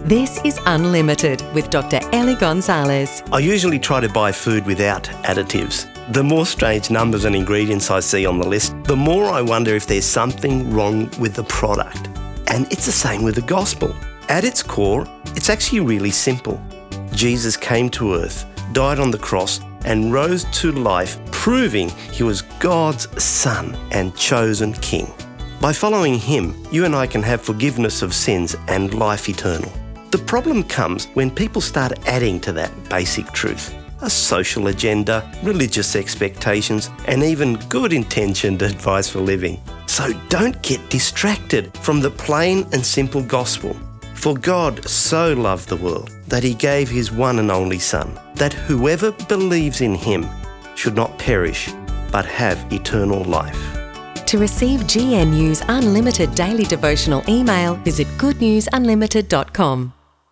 This is Unlimited with Dr. Ellie Gonzalez. I usually try to buy food without additives. The more strange numbers and ingredients I see on the list, the more I wonder if there's something wrong with the product. And it's the same with the gospel. At its core, it's actually really simple. Jesus came to earth, died on the cross, and rose to life, proving he was God's Son and chosen King. By following him, you and I can have forgiveness of sins and life eternal. The problem comes when people start adding to that basic truth. A social agenda, religious expectations, and even good-intentioned advice for living. So don't get distracted from the plain and simple gospel. For God so loved the world that he gave his one and only Son, that whoever believes in him should not perish, but have eternal life. To receive GNU's Unlimited daily devotional email, visit goodnewsunlimited.com.